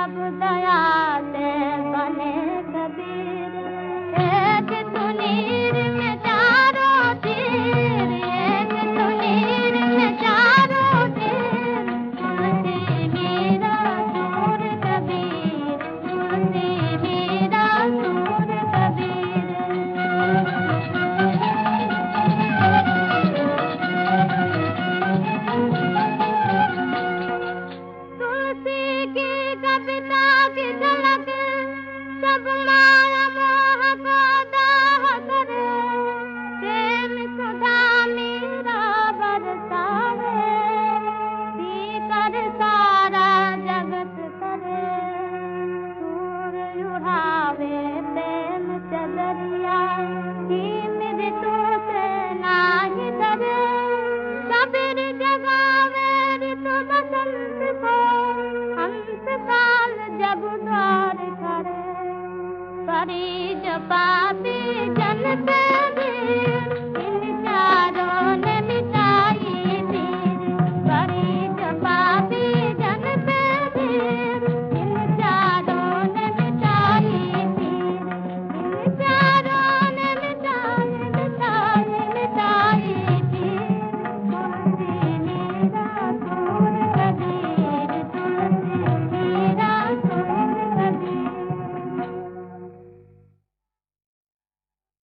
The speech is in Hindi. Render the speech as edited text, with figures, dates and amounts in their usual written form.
अब दया से बने कबीर। एक तुनीर में चारों तीर, एक तुनीर में चारों तीर, मुंशी मीरा सूर कबीर, मुंशी मीरा सूर कबीर। तुलसी की कविता की झलक सब माया मोह को दाह करे, प्रेम सुधा मीरा बरसावे, पीकर सारा जगत करे। सूर उड़ावे प्रेम चदरिया, की मृत्यु से नाही डरे। कबीर जगावे ऋतु बसंत को, हंस काल जब द्वार करे। परी जो पापी जन पे